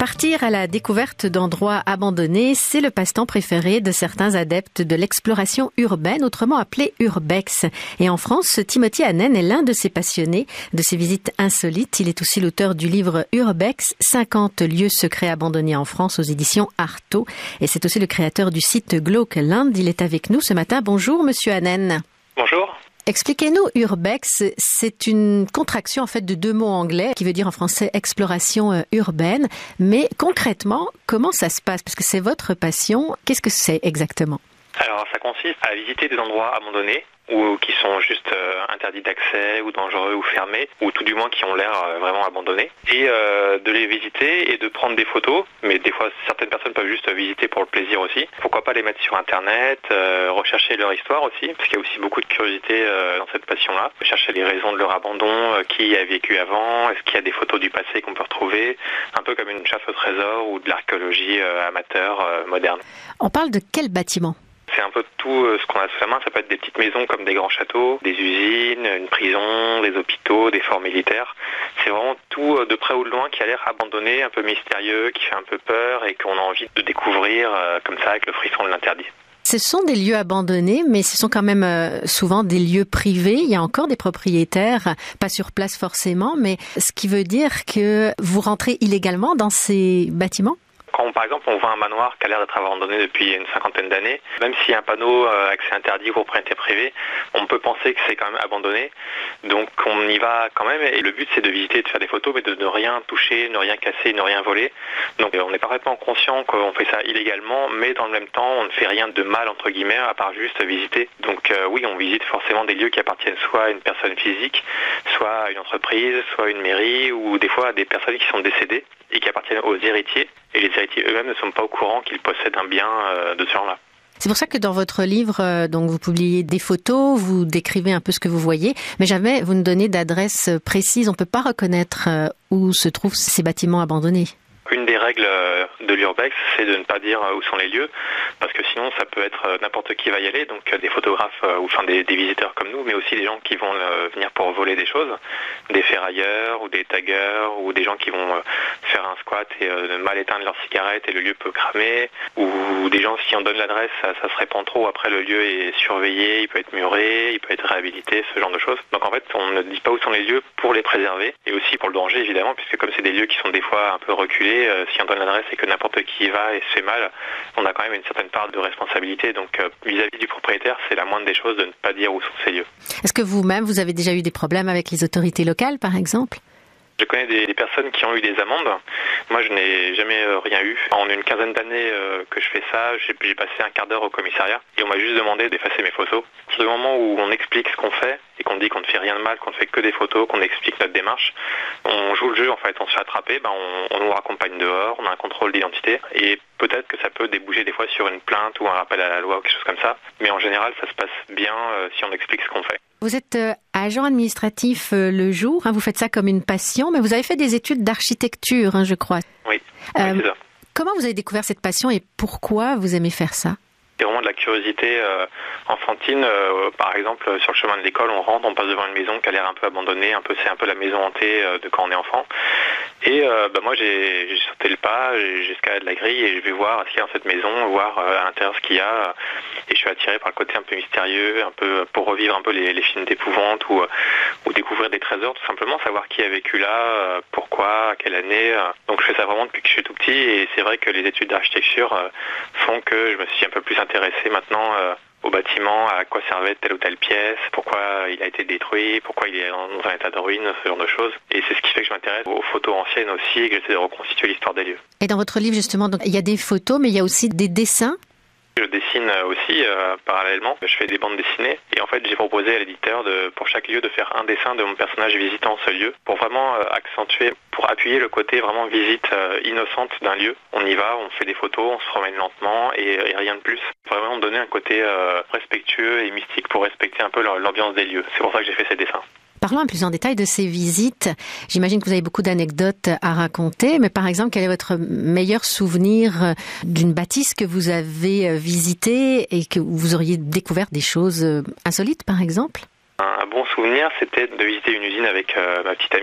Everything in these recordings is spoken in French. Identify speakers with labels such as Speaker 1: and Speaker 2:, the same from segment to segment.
Speaker 1: Partir à la découverte d'endroits abandonnés, c'est le passe-temps préféré de certains adeptes de l'exploration urbaine, autrement appelée urbex. Et en France, Timothy Hanen est l'un de ces passionnés de ces visites insolites. Il est aussi l'auteur du livre Urbex, 50 lieux secrets abandonnés en France aux éditions Artaud. Et c'est aussi le créateur du site Glauqueland. Il est avec nous ce matin. Bonjour, monsieur Hanen.
Speaker 2: Bonjour.
Speaker 1: Expliquez-nous, urbex, c'est une contraction en fait de deux mots anglais qui veut dire en français exploration urbaine. Mais concrètement, comment ça se passe? Parce que c'est votre passion. Qu'est-ce que c'est exactement?
Speaker 2: Alors, ça consiste à visiter des endroits abandonnés ou qui sont juste interdits d'accès ou dangereux ou fermés ou tout du moins qui ont l'air vraiment abandonnés et de les visiter et de prendre des photos. Mais des fois, certaines personnes peuvent juste visiter pour le plaisir aussi. Pourquoi pas les mettre sur Internet, rechercher leur histoire aussi, parce qu'il y a aussi beaucoup de curiosité dans cette passion-là. Chercher les raisons de leur abandon, qui a vécu avant, est-ce qu'il y a des photos du passé qu'on peut retrouver, un peu comme une chasse au trésor ou de l'archéologie amateur moderne.
Speaker 1: On parle de quel bâtiment?
Speaker 2: C'est un peu tout ce qu'on a sous la main. Ça peut être des petites maisons comme des grands châteaux, des usines, une prison, des hôpitaux, des forts militaires. C'est vraiment tout de près ou de loin qui a l'air abandonné, un peu mystérieux, qui fait un peu peur et qu'on a envie de découvrir comme ça avec le frisson de l'interdit.
Speaker 1: Ce sont des lieux abandonnés, mais ce sont quand même souvent des lieux privés. Il y a encore des propriétaires, pas sur place forcément, mais ce qui veut dire que vous rentrez illégalement dans ces bâtiments?
Speaker 2: Quand, par exemple, on voit un manoir qui a l'air d'être abandonné depuis une cinquantaine d'années, même s'il y a un panneau accès interdit ou propriété privée, on peut penser que c'est quand même abandonné. Donc on y va quand même et le but c'est de visiter et de faire des photos, mais de ne rien toucher, ne rien casser, ne rien voler. Donc on est parfaitement conscient qu'on fait ça illégalement, mais dans le même temps on ne fait rien de mal entre guillemets à part juste visiter. Donc oui, on visite forcément des lieux qui appartiennent soit à une personne physique, soit à une entreprise, soit à une mairie ou des fois à des personnes qui sont décédées et qui appartiennent aux héritiers. Et les héritiers eux-mêmes ne sont pas au courant qu'ils possèdent un bien de ce genre-là.
Speaker 1: C'est pour ça que dans votre livre, donc vous publiez des photos, vous décrivez un peu ce que vous voyez, mais jamais vous ne donnez d'adresse précise. On ne peut pas reconnaître où se trouvent ces bâtiments abandonnés.
Speaker 2: Une des règles de l'urbex, c'est de ne pas dire où sont les lieux, parce que sinon ça peut être n'importe qui va y aller, donc des photographes ou enfin des visiteurs comme nous, mais aussi des gens qui vont venir pour voler des choses, des ferrailleurs ou des taggers ou des gens qui vont faire un squat et mal éteindre leur cigarette et le lieu peut cramer, ou des gens si on donne l'adresse, ça se répand trop, après le lieu est surveillé, il peut être muré, il peut être réhabilité, ce genre de choses. Donc en fait on ne dit pas où sont les lieux pour les préserver et aussi pour le danger évidemment, puisque comme c'est des lieux qui sont des fois un peu reculés, si on donne l'adresse et que n'importe qui y va et se fait mal, on a quand même une certaine part de responsabilité. Donc vis-à-vis du propriétaire, c'est la moindre des choses de ne pas dire où sont ces lieux.
Speaker 1: Est-ce que vous-même, vous avez déjà eu des problèmes avec les autorités locales, par exemple?
Speaker 2: Je connais des personnes qui ont eu des amendes. Moi, je n'ai jamais rien eu. En une quinzaine d'années que je fais ça, j'ai passé un quart d'heure au commissariat et on m'a juste demandé d'effacer mes photos. C'est le moment où on explique ce qu'on fait et qu'on dit qu'on ne fait rien de mal, qu'on ne fait que des photos, qu'on explique notre démarche. On joue le jeu, en fait. On se fait attraper, on nous raccompagne dehors, on a un contrôle d'identité et peut-être que ça peut déboucher des fois sur une plainte ou un rappel à la loi ou quelque chose comme ça. Mais en général, ça se passe bien si on explique ce qu'on fait.
Speaker 1: Vous êtes agent administratif le jour, vous faites ça comme une passion, mais vous avez fait des études d'architecture, je crois.
Speaker 2: Oui, c'est ça.
Speaker 1: Comment vous avez découvert cette passion et pourquoi vous aimez faire ça?
Speaker 2: C'est vraiment de la curiosité enfantine. Par exemple, sur le chemin de l'école, on rentre, on passe devant une maison qui a l'air un peu abandonnée, c'est un peu la maison hantée de quand on est enfant. Et moi, j'ai sauté le pas jusqu'à la grille et je vais voir ce qu'il y a dans cette maison, voir à l'intérieur ce qu'il y a. Et je suis attiré par le côté un peu mystérieux, un peu pour revivre un peu les films d'épouvante ou découvrir des trésors, tout simplement, savoir qui a vécu là, pourquoi, à quelle année. Donc je fais ça vraiment depuis que je suis tout petit et c'est vrai que les études d'architecture font que je me suis un peu plus intéressé maintenant au bâtiment, à quoi servait telle ou telle pièce, pourquoi il a été détruit, pourquoi il est dans un état de ruine, ce genre de choses. Et c'est ce qui fait que je m'intéresse aux photos anciennes aussi et que j'essaie de reconstituer l'histoire des lieux.
Speaker 1: Et dans votre livre, justement, donc, il y a des photos, mais il y a aussi des dessins.
Speaker 2: Je dessine aussi parallèlement, je fais des bandes dessinées et en fait j'ai proposé à l'éditeur pour chaque lieu de faire un dessin de mon personnage visitant ce lieu pour vraiment accentuer, pour appuyer le côté vraiment visite innocente d'un lieu. On y va, on fait des photos, on se promène lentement et rien de plus. Vraiment donner un côté respectueux et mystique pour respecter un peu l'ambiance des lieux. C'est pour ça que j'ai fait ces dessins.
Speaker 1: Parlons un peu plus en détail de ces visites. J'imagine que vous avez beaucoup d'anecdotes à raconter, mais par exemple, quel est votre meilleur souvenir d'une bâtisse que vous avez visitée et que vous auriez découvert des choses insolites, par exemple?
Speaker 2: Un bon souvenir, c'était de visiter une usine avec ma petite amie.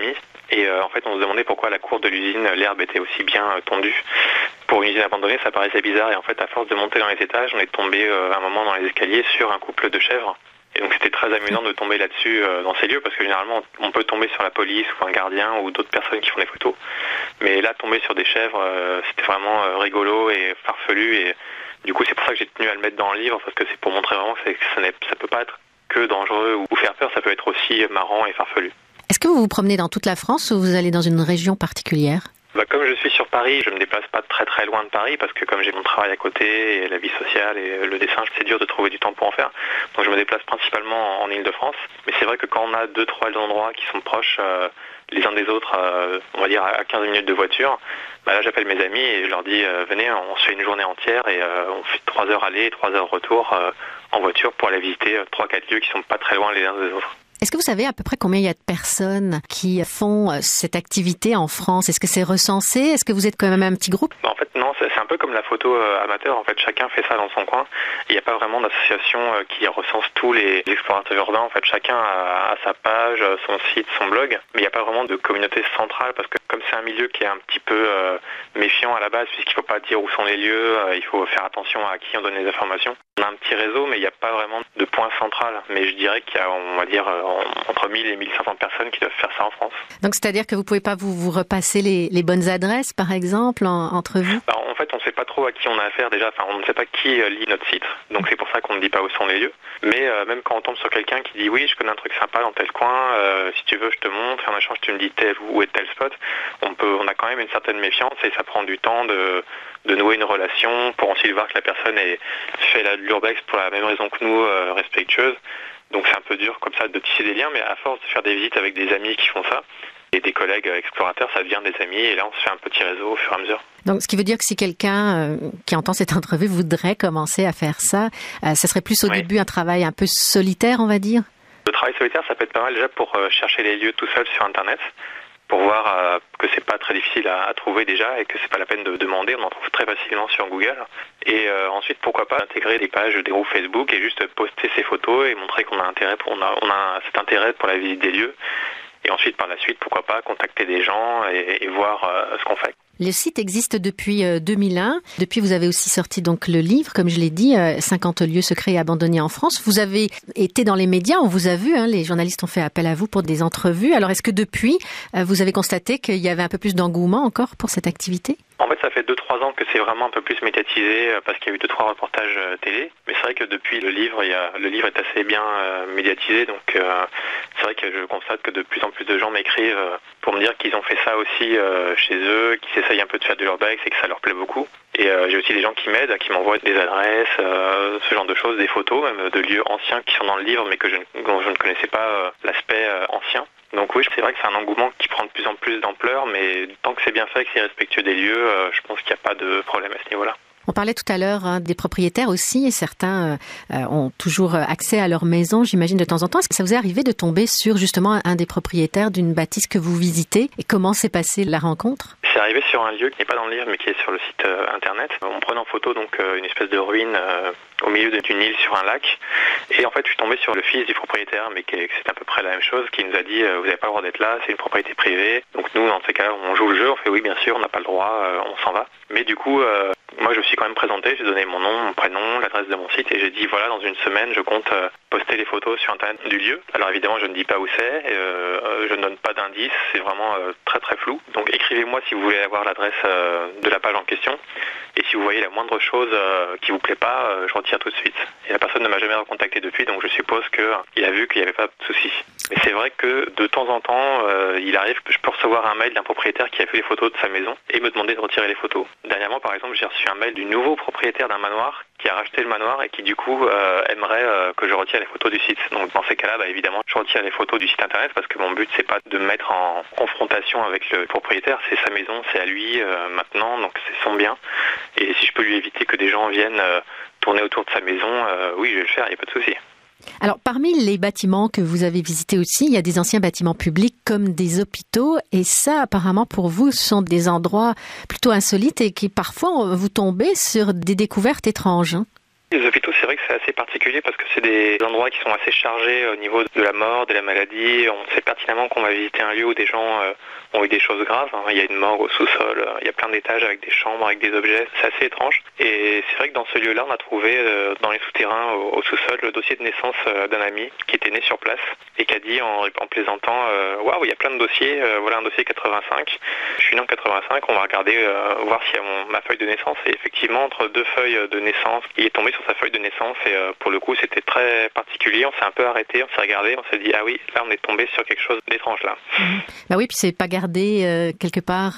Speaker 2: Et en fait, on se demandait pourquoi à la cour de l'usine, l'herbe était aussi bien tondue. Pour une usine abandonnée, ça paraissait bizarre. Et en fait, à force de monter dans les étages, on est tombé à un moment dans les escaliers sur un couple de chèvres. Et donc c'était très amusant de tomber là-dessus dans ces lieux parce que généralement on peut tomber sur la police ou un gardien ou d'autres personnes qui font des photos. Mais là, tomber sur des chèvres, c'était vraiment rigolo et farfelu. Et du coup, c'est pour ça que j'ai tenu à le mettre dans le livre parce que c'est pour montrer vraiment que ça peut pas être que dangereux ou faire peur, ça peut être aussi marrant et farfelu.
Speaker 1: Est-ce que vous vous promenez dans toute la France ou vous allez dans une région particulière ?
Speaker 2: Comme je suis sur Paris, je me déplace pas très très loin de Paris parce que comme j'ai mon travail à côté et la vie sociale et le dessin, c'est dur de trouver du temps pour en faire. Donc je me déplace principalement en Île-de-France. Mais c'est vrai que quand on a 2-3 endroits qui sont proches les uns des autres, on va dire à 15 minutes de voiture, là j'appelle mes amis et je leur dis venez, on se fait une journée entière et on fait 3 heures aller, 3 heures retour en voiture pour aller visiter 3-4 lieux qui sont pas très loin les uns des autres.
Speaker 1: Est-ce que vous savez à peu près combien il y a de personnes qui font cette activité en France ? Est-ce que c'est recensé ? Est-ce que vous êtes quand même un petit groupe ?
Speaker 2: En fait, non, c'est un peu comme la photo amateur. En fait, chacun fait ça dans son coin. Il n'y a pas vraiment d'association qui recense tous les explorateurs urbains. En fait, chacun a sa page, son site, son blog. Mais il n'y a pas vraiment de communauté centrale parce que comme c'est un milieu qui est un petit peu méfiant à la base, puisqu'il ne faut pas dire où sont les lieux, il faut faire attention à qui on donne les informations. On a un petit réseau, mais il n'y a pas vraiment de point central. Mais je dirais qu'il y a, on va dire, entre 1000 et 1500 personnes qui doivent faire ça en France.
Speaker 1: Donc, c'est-à-dire que vous pouvez pas vous repasser les bonnes adresses, par exemple, entre vous ?
Speaker 2: En fait, on ne sait pas trop à qui on a affaire déjà. Enfin, on ne sait pas qui lit notre site. Donc, c'est pour ça qu'on ne dit pas où sont les lieux. Mais même quand on tombe sur quelqu'un qui dit « Oui, je connais un truc sympa dans tel coin. Si tu veux, je te montre. Et en échange, tu me dis tel ou tel spot. » On a quand même une certaine méfiance et ça prend du temps de nouer une relation pour ensuite voir que la personne fait de l'urbex pour la même raison que nous, respectueuse. Donc c'est un peu dur comme ça de tisser des liens, mais à force de faire des visites avec des amis qui font ça, et des collègues explorateurs, ça devient des amis, et là on se fait un petit réseau au fur et à mesure.
Speaker 1: Donc ce qui veut dire que si quelqu'un qui entend cette entrevue voudrait commencer à faire ça, ça serait plus au début un travail un peu solitaire, on va dire ?
Speaker 2: Le travail solitaire, ça peut être pas mal déjà pour chercher les lieux tout seul sur Internet, pour voir que c'est pas très difficile à trouver déjà et que c'est pas la peine de demander, on en trouve très facilement sur Google. Et ensuite, pourquoi pas intégrer des pages, des groupes Facebook et juste poster ses photos et montrer qu'on a cet intérêt pour la visite des lieux. Et ensuite, par la suite, pourquoi pas contacter des gens et voir ce qu'on fait.
Speaker 1: Le site existe depuis 2001. Depuis, vous avez aussi sorti donc le livre, comme je l'ai dit, 50 lieux secrets et abandonnés en France. Vous avez été dans les médias, on vous a vu, les journalistes ont fait appel à vous pour des entrevues. Alors, est-ce que depuis, vous avez constaté qu'il y avait un peu plus d'engouement encore pour cette activité ?
Speaker 2: En fait, ça fait 2-3 ans que c'est vraiment un peu plus médiatisé parce qu'il y a eu 2-3 reportages télé. Mais c'est vrai que depuis le livre est assez bien médiatisé. Donc, c'est vrai que je constate que de plus en plus de gens m'écrivent pour me dire qu'ils ont fait ça aussi chez eux, qu'ils essayent un peu de faire de l'urbex et que ça leur plaît beaucoup. Et j'ai aussi des gens qui m'aident, qui m'envoient des adresses, ce genre de choses, des photos, même de lieux anciens qui sont dans le livre, mais dont je ne connaissais pas l'aspect ancien. Donc oui, c'est vrai que c'est un engouement qui prend de plus en plus d'ampleur, mais tant que c'est bien fait, que c'est respectueux des lieux, je pense qu'il n'y a pas de problème à ce niveau-là.
Speaker 1: On parlait tout à l'heure des propriétaires aussi, et certains ont toujours accès à leur maison, j'imagine, de temps en temps. Est-ce que ça vous est arrivé de tomber sur justement un des propriétaires d'une bâtisse que vous visitez? Et comment s'est passée la rencontre?
Speaker 2: C'est arrivé sur un lieu qui n'est pas dans le livre, mais qui est sur le site internet. On prenait en photo donc une espèce de ruine au milieu d'une île sur un lac. Et en fait, je suis tombé sur le fils du propriétaire, mais c'est à peu près la même chose, qui nous a dit vous n'avez pas le droit d'être là, c'est une propriété privée. Donc nous, dans ces cas-là, on joue le jeu, on fait oui, bien sûr, on n'a pas le droit, on s'en va. Mais du coup, moi, je me suis quand même présenté, j'ai donné mon nom, mon prénom, l'adresse de mon site, et j'ai dit voilà, dans une semaine, je compte poster les photos sur internet du lieu. Alors évidemment, je ne dis pas où c'est, je ne donne pas d'indice, c'est vraiment très très flou. Donc écrivez-moi si vous voulez avoir l'adresse de la page en question. Et si vous voyez la moindre chose qui vous plaît pas, je retire tout de suite. Et la personne ne m'a jamais recontacté depuis, donc je suppose qu'il a vu qu'il n'y avait pas de souci. Mais c'est vrai que de temps en temps, il arrive que je peux recevoir un mail d'un propriétaire qui a fait les photos de sa maison et me demander de retirer les photos. Dernièrement, par exemple, j'ai reçu un mail du nouveau propriétaire d'un manoir qui a racheté le manoir et qui du coup aimerait que je retire les photos du site. Donc dans ces cas-là, évidemment, je retire les photos du site internet parce que mon but c'est pas de me mettre en confrontation avec le propriétaire, c'est sa maison, c'est à lui maintenant, donc c'est son bien. Et si je peux lui éviter que des gens viennent tourner autour de sa maison, oui, je vais le faire, il n'y a pas de souci.
Speaker 1: Alors, parmi les bâtiments que vous avez visités aussi, il y a des anciens bâtiments publics comme des hôpitaux. Et ça, apparemment, pour vous, ce sont des endroits plutôt insolites et qui, parfois, vous tombez sur des découvertes étranges.
Speaker 2: Les hôpitaux, c'est vrai que c'est assez particulier parce que c'est des endroits qui sont assez chargés au niveau de la mort, de la maladie. On sait pertinemment qu'on va visiter un lieu où des gens ont eu des choses graves. Il y a une morgue au sous-sol, il y a plein d'étages avec des chambres, avec des objets. C'est assez étrange. Et c'est vrai que dans ce lieu-là, on a trouvé dans les souterrains au sous-sol le dossier de naissance d'un ami qui était né sur place et qui a dit en plaisantant « Waouh, il y a plein de dossiers, voilà un dossier 85. Je suis né en 85, on va regarder, voir s'il y a ma feuille de naissance. » Et effectivement, entre deux feuilles de naissance, il est tombé sur sa feuille de naissance et pour le coup, c'était très particulier. On s'est un peu arrêté, on s'est regardé, on s'est dit « Ah oui, là on est tombé sur quelque chose d'étrange là. »
Speaker 1: Bah oui, puis c'est pas gardé quelque part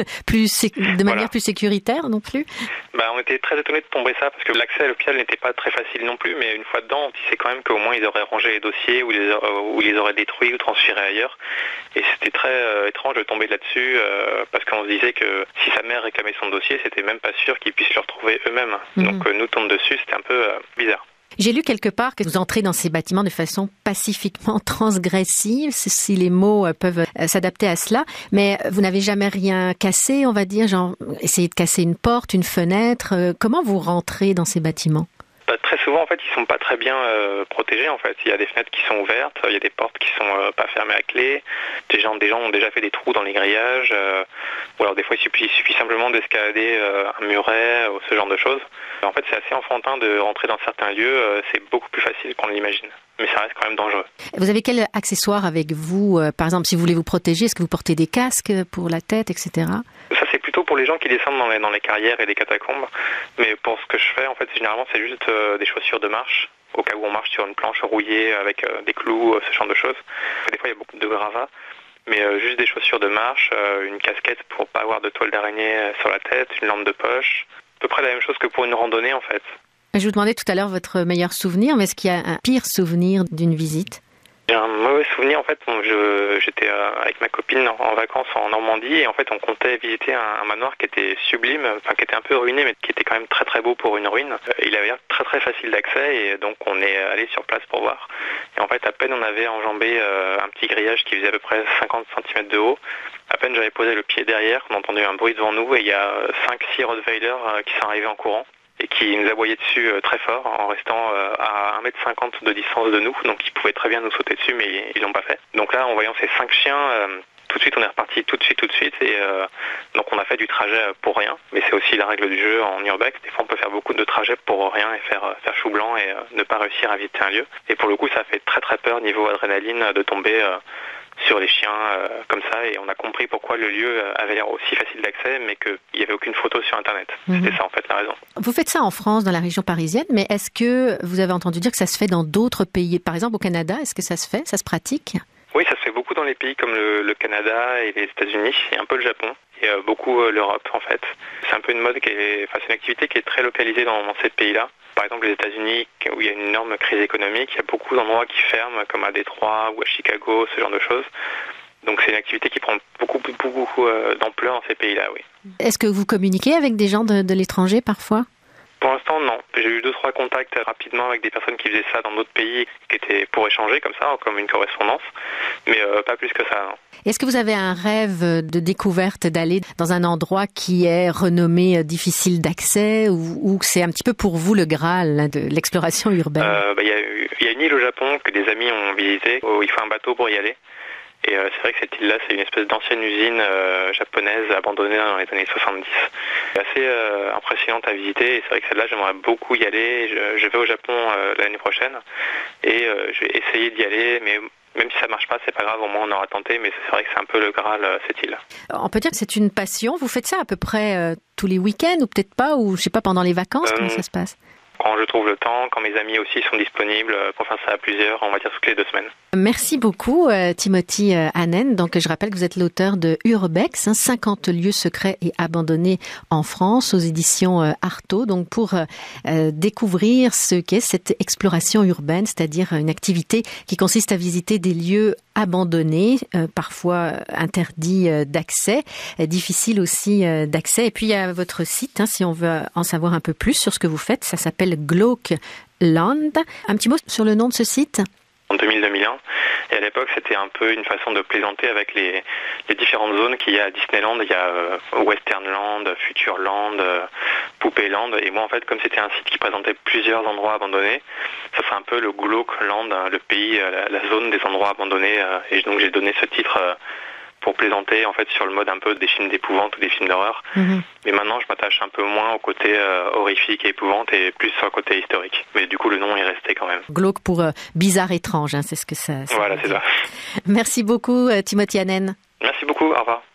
Speaker 1: de manière plus sécuritaire non plus.
Speaker 2: Bah, on était très étonnés de tomber ça parce que l'accès à l'hôpital n'était pas très facile non plus, mais une fois dedans, on disait quand même qu'au moins ils auraient rangé les dossiers ou ils les auraient détruits ou transférés ailleurs. Et c'était très étrange de tomber là-dessus parce qu'on se disait que si sa mère réclamait son dossier, c'était même pas sûr qu'ils puissent le retrouver eux-mêmes. Donc nous tomber dessus, c'était un peu bizarre.
Speaker 1: J'ai lu quelque part que vous entrez dans ces bâtiments de façon pacifiquement transgressive, si les mots peuvent s'adapter à cela, mais vous n'avez jamais rien cassé, on va dire, genre essayer de casser une porte, une fenêtre. Comment vous rentrez dans ces bâtiments ?
Speaker 2: Très souvent, en fait, ils sont pas très bien protégés. En fait, il y a des fenêtres qui sont ouvertes, il y a des portes qui sont pas fermées à clé. Des gens ont déjà fait des trous dans les grillages. Ou alors des fois, il suffit simplement d'escalader un muret ou ce genre de choses. En fait, c'est assez enfantin de rentrer dans certains lieux. C'est beaucoup plus facile qu'on l'imagine. Mais ça reste quand même dangereux.
Speaker 1: Vous avez quel accessoire avec vous ? Par exemple, si vous voulez vous protéger, est-ce que vous portez des casques pour la tête, etc.
Speaker 2: Ça, c'est plutôt pour les gens qui descendent dans les carrières et les catacombes. Mais pour ce que je fais, en fait, généralement, c'est juste des chaussures de marche, au cas où on marche sur une planche rouillée avec des clous, ce genre de choses. Des fois, il y a beaucoup de gravats. Mais juste des chaussures de marche, une casquette pour pas avoir de toile d'araignée sur la tête, une lampe de poche. À peu près la même chose que pour une randonnée, en fait.
Speaker 1: Je vous demandais tout à l'heure votre meilleur souvenir, mais est-ce qu'il y a un pire souvenir d'une visite ?
Speaker 2: Un mauvais souvenir, en fait, j'étais avec ma copine en vacances en Normandie et en fait on comptait visiter un manoir qui était sublime, enfin qui était un peu ruiné mais qui était quand même très très beau pour une ruine. Il avait l'air très très facile d'accès et donc on est allé sur place pour voir. Et en fait à peine on avait enjambé un petit grillage qui faisait à peu près 50 cm de haut, à peine j'avais posé le pied derrière, on entendait un bruit devant nous et il y a 5-6 Rottweiler qui sont arrivés en courant. Et qui nous aboyaient dessus très fort en restant à 1,50 m de distance de nous. Donc ils pouvaient très bien nous sauter dessus, mais ils l'ont pas fait. Donc là, en voyant ces 5 chiens, tout de suite on est reparti tout de suite. Et donc on a fait du trajet pour rien. Mais c'est aussi la règle du jeu en urbex. Des fois on peut faire beaucoup de trajets pour rien et faire chou blanc et ne pas réussir à visiter un lieu. Et pour le coup, ça fait très très peur niveau adrénaline de tomber sur les chiens comme ça, et on a compris pourquoi le lieu avait l'air aussi facile d'accès mais qu'il n'y avait aucune photo sur internet. C'était ça en fait la raison.
Speaker 1: Vous faites ça en France, dans la région parisienne, mais est-ce que vous avez entendu dire que ça se fait dans d'autres pays, par exemple au Canada, est-ce que ça se fait, ça se pratique ?
Speaker 2: Oui, ça se fait beaucoup dans les pays comme le Canada et les États-Unis et un peu le Japon et beaucoup l'Europe en fait. C'est un peu une mode c'est une activité qui est très localisée dans ces pays-là. Par exemple, les États-Unis, où il y a une énorme crise économique, il y a beaucoup d'endroits qui ferment, comme à Détroit ou à Chicago, ce genre de choses. Donc c'est une activité qui prend beaucoup d'ampleur dans ces pays-là, oui.
Speaker 1: Est-ce que vous communiquez avec des gens de l'étranger parfois ?
Speaker 2: Pour l'instant, non. J'ai eu 2-3 contacts rapidement avec des personnes qui faisaient ça dans d'autres pays, qui étaient pour échanger comme ça, comme une correspondance, mais pas plus que ça, non.
Speaker 1: Est-ce que vous avez un rêve de découverte, d'aller dans un endroit qui est renommé difficile d'accès ou c'est un petit peu pour vous le Graal de l'exploration urbaine ?
Speaker 2: Il y a une île au Japon que des amis ont visitée, où il faut un bateau pour y aller. Et c'est vrai que cette île-là, c'est une espèce d'ancienne usine japonaise abandonnée dans les années 70. C'est assez impressionnante à visiter et c'est vrai que celle-là, j'aimerais beaucoup y aller. Je vais au Japon l'année prochaine et je vais essayer d'y aller, mais même si ça marche pas, c'est pas grave, au moins on aura tenté, mais c'est vrai que c'est un peu le Graal, cette île.
Speaker 1: On peut dire que c'est une passion. Vous faites ça à peu près tous les week-ends ou peut-être pas, ou je sais pas, pendant les vacances, comment ça se passe ?
Speaker 2: Quand je trouve le temps, quand mes amis aussi sont disponibles pour faire ça à plusieurs, on va dire toutes les 2 semaines.
Speaker 1: Merci beaucoup Timothy Annen. Donc je rappelle que vous êtes l'auteur de Urbex, 50 lieux secrets et abandonnés en France aux éditions Artaud. Donc pour découvrir ce qu'est cette exploration urbaine, c'est-à-dire une activité qui consiste à visiter des lieux abandonnés, parfois interdits d'accès, difficiles aussi d'accès. Et puis il y a votre site, si on veut en savoir un peu plus sur ce que vous faites, ça s'appelle Glokeland. Un petit mot sur le nom de ce site ?
Speaker 2: En 2000-2001, et à l'époque c'était un peu une façon de plaisanter avec les différentes zones qu'il y a à Disneyland. Il y a Westernland, Futureland, Poupéland, et moi en fait comme c'était un site qui présentait plusieurs endroits abandonnés, ça fait un peu le Glokeland, le pays, la zone des endroits abandonnés, et donc j'ai donné ce titre pour plaisanter en fait sur le mode un peu des films d'épouvante ou des films d'horreur. Mais maintenant, je m'attache un peu moins au côté horrifique et épouvante et plus au côté historique. Mais du coup, le nom est resté quand même.
Speaker 1: Glauque pour bizarre, étrange, hein, c'est ce que ça.
Speaker 2: Voilà, c'est ça.
Speaker 1: Merci beaucoup, Timothy Hanen.
Speaker 2: Merci beaucoup. Au revoir.